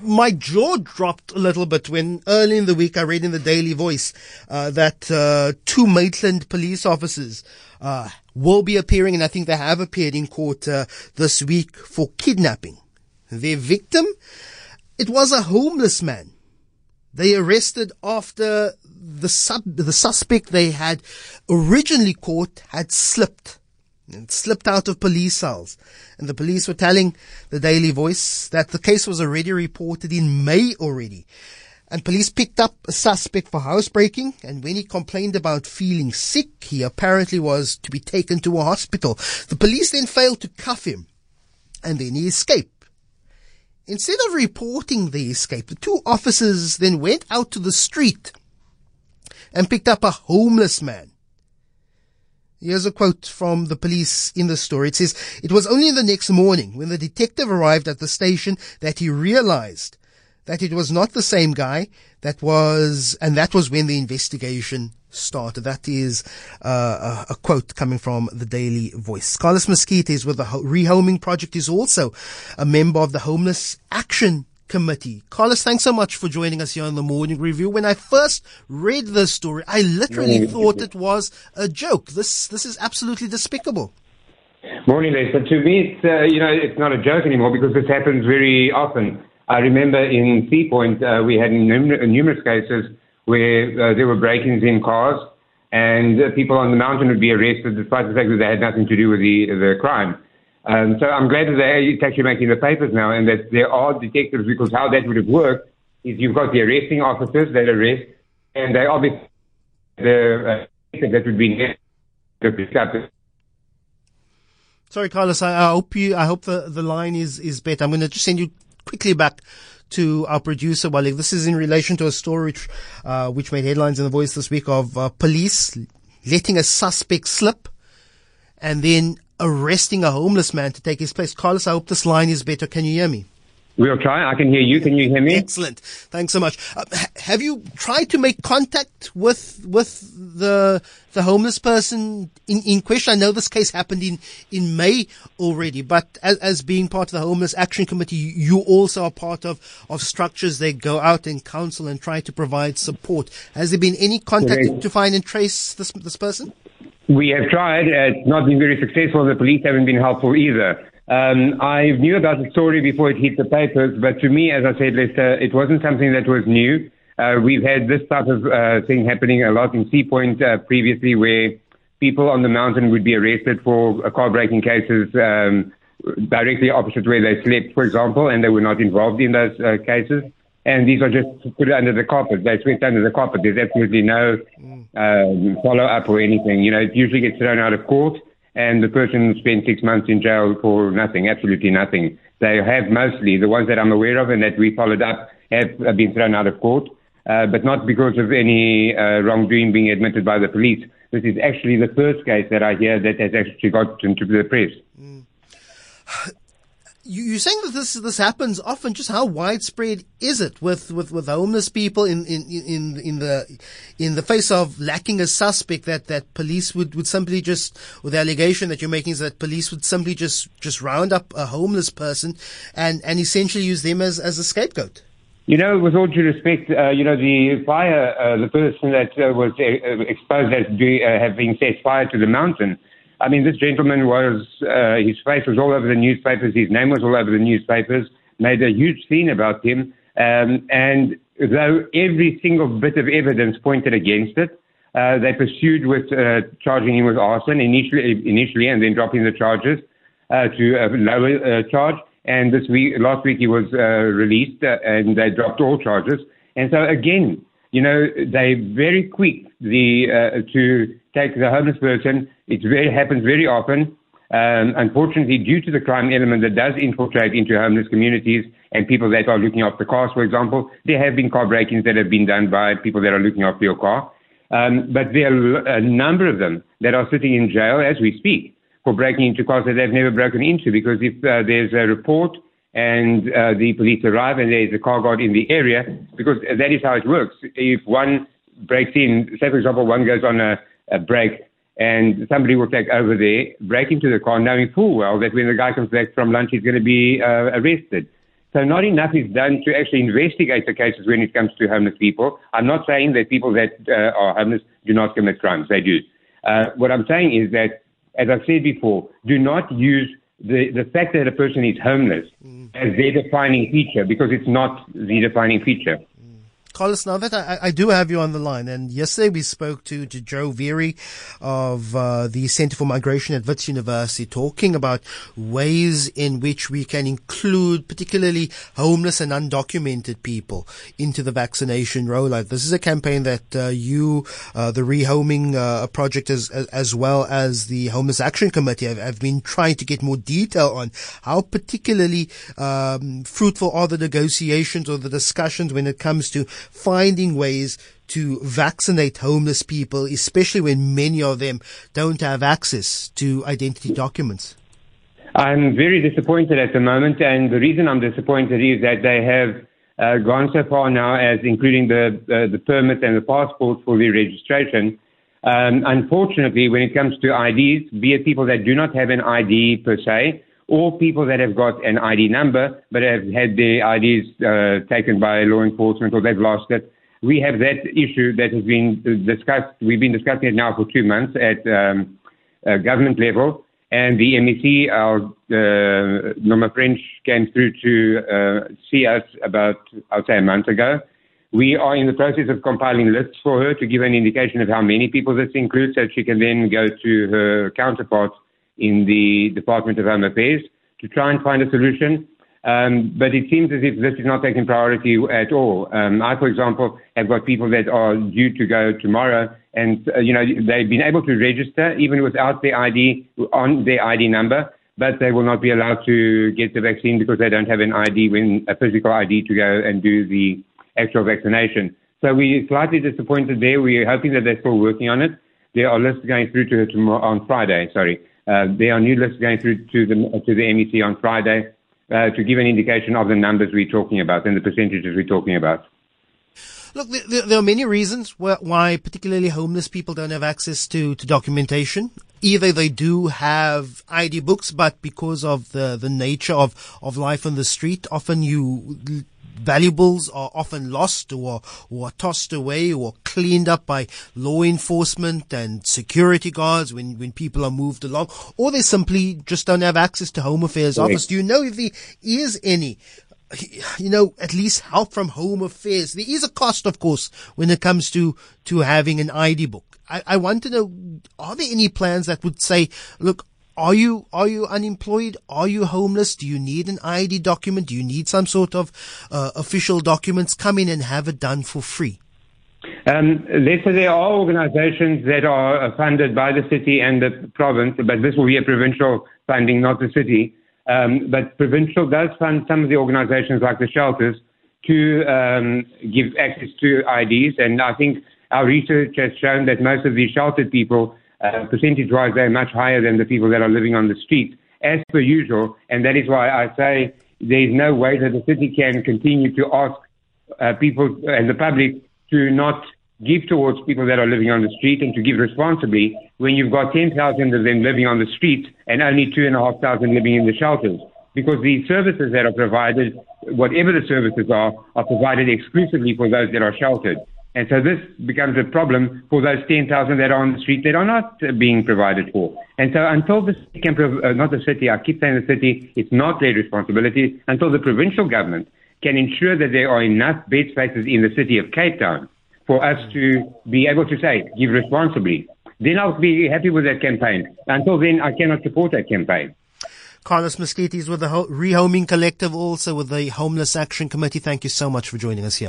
my jaw dropped a little bit when early in the week I read in the Daily Voice that two Maitland police officers will be appearing, and I think they have appeared in court this week for kidnapping. Their victim, it was a homeless man. They arrested after the suspect they had originally caught had slipped out of police cells. And the police were telling the Daily Voice that the case was already reported in May already. And police picked up a suspect for housebreaking, and when he complained about feeling sick, he apparently was to be taken to a hospital. The police then failed to cuff him, and then he escaped. Instead of reporting the escape, the two officers then went out to the street and picked up a homeless man. Here's a quote from the police in the story. It says, "It was only the next morning when the detective arrived at the station that he realized that it was not the same guy that was when the investigation started." That is a quote coming from the Daily Voice. Carlos Mesquita is with the Rehoming Project. He's also a member of the Homeless Action Committee. Carlos, thanks so much for joining us here on the Morning Review. When I first read this story, I literally thought it was a joke. This is absolutely despicable. Morning, Lester. To me, it's not a joke anymore because this happens very often. I remember in Sea Point, we had numerous cases where there were break-ins in cars, and people on the mountain would be arrested despite the fact that they had nothing to do with the crime. So I'm glad that it's actually making the papers now, and that there are detectives, because how that would have worked is you've got the arresting officers that arrest, and they obviously that would be picked up. Sorry, Carlos. I hope the line is better. I'm going to just send you quickly back to our producer, Walik. This is in relation to a story which made headlines in The Voice this week of police letting a suspect slip and then arresting a homeless man to take his place. Carlos, I hope this line is better. Can you hear me? We'll try. I can hear you. Can you hear me? Excellent. Thanks so much. Have you tried to make contact with the homeless person in question? I know this case happened in May already, but as being part of the Homeless Action Committee, you also are part of structures that go out and counsel and try to provide support. Has there been any contact to find and trace this person? We have tried. It's not been very successful. The police haven't been helpful either. I knew about the story before it hit the papers, but to me, as I said, Lester, it wasn't something that was new. We've had this type of thing happening a lot in Sea Point previously, where people on the mountain would be arrested for car-breaking cases directly opposite where they slept, for example, and they were not involved in those cases. And these are just put under the carpet. They swept under the carpet. There's absolutely no follow-up or anything. It usually gets thrown out of court, and the person spends 6 months in jail for nothing, absolutely nothing. They have mostly, the ones that I'm aware of and that we followed up, have been thrown out of court, but not because of any wrongdoing being admitted by the police. This is actually the first case that I hear that has actually got into the press. You're saying that this happens often. Just how widespread is it with homeless people in the face of lacking a suspect that police would simply just, with the allegation that you're making is that police would simply just round up a homeless person and essentially use them as a scapegoat? With all due respect, the fire, the person that was exposed as having set fire to the mountain. I mean, this gentleman was, his face was all over the newspapers, his name was all over the newspapers, made a huge scene about him, and though every single bit of evidence pointed against it, they pursued with charging him with arson initially and then dropping the charges to a lower charge, and last week he was released and they dropped all charges. And so again, they very quick to take the homeless person. It happens very often. Unfortunately, due to the crime element that does infiltrate into homeless communities and people that are looking after cars, for example, there have been car break-ins that have been done by people that are looking after your car. But there are a number of them that are sitting in jail as we speak for breaking into cars that they've never broken into, because if there's a report and the police arrive and there's a car guard in the area, because that is how it works. If one breaks in, say for example, one goes on a break and somebody will take over there, break into the car, knowing full well that when the guy comes back from lunch, he's going to be arrested. So not enough is done to actually investigate the cases when it comes to homeless people. I'm not saying that people that are homeless do not commit crimes. They do. What I'm saying is that, as I've said before, do not use the fact that a person is homeless as their defining feature, because it's not the defining feature. Carlos, now that I do have you on the line, and yesterday we spoke to Joe Veery of the Center for Migration at Wits University, talking about ways in which we can include particularly homeless and undocumented people into the vaccination rollout. This is a campaign that the Rehoming Project as well as the Homeless Action Committee have been trying to get more detail on. How particularly fruitful are the negotiations or the discussions when it comes to finding ways to vaccinate homeless people, especially when many of them don't have access to identity documents? I'm very disappointed at the moment, and the reason I'm disappointed is that they have gone so far now as including the permit and the passport for the registration. Unfortunately, when it comes to IDs, be it people that do not have an ID per se, or people that have got an ID number but have had their IDs taken by law enforcement or they've lost it. We have that issue that has been discussed. We've been discussing it now for 2 months at government level. And the MEC, Norma French, came through to see us about, I'll say, a month ago. We are in the process of compiling lists for her to give an indication of how many people this includes, so she can then go to her counterparts in the Department of Home Affairs to try and find a solution. But it seems as if this is not taking priority at all. I, for example, have got people that are due to go tomorrow, and they've been able to register even without their ID on their ID number, but they will not be allowed to get the vaccine because they don't have an ID, a physical ID to go and do the actual vaccination. So we're slightly disappointed there. We're hoping that they're still working on it. There are lists going through to her on Friday. There are new lists going through to the MEC on Friday to give an indication of the numbers we're talking about and the percentages we're talking about. Look, there are many reasons why particularly homeless people don't have access to documentation. Either they do have ID books, but because of the nature of life on the street, often valuables are often lost or tossed away or cleaned up by law enforcement and security guards when people are moved along, or they simply just don't have access to Home Affairs office. Do you know if there is any, at least help from Home Affairs? There is a cost, of course, when it comes to having an ID book. I want to know, are there any plans that would say, look, are you unemployed? Are you homeless? Do you need an ID document? Do you need some sort of official documents? Come in and have it done for free. There are organizations that are funded by the city and the province, but this will be a provincial funding, not the city. But provincial does fund some of the organizations like the shelters to give access to IDs. And I think our research has shown that most of these sheltered people, percentage-wise, they're much higher than the people that are living on the street, as per usual. And that is why I say there's no way that the city can continue to ask people and the public to not give towards people that are living on the street and to give responsibly when you've got 10,000 of them living on the street and only 2,500 living in the shelters. Because the services that are provided, whatever the services are provided exclusively for those that are sheltered. And so this becomes a problem for those 10,000 that are on the street that are not being provided for. And so until the city can, not the city, I keep saying the city, it's not their responsibility, until the provincial government can ensure that there are enough bed spaces in the city of Cape Town for us to be able to say, give responsibly, then I'll be happy with that campaign. Until then, I cannot support that campaign. Carlos Mosquitis with the Rehoming Collective, also with the Homeless Action Committee. Thank you so much for joining us here.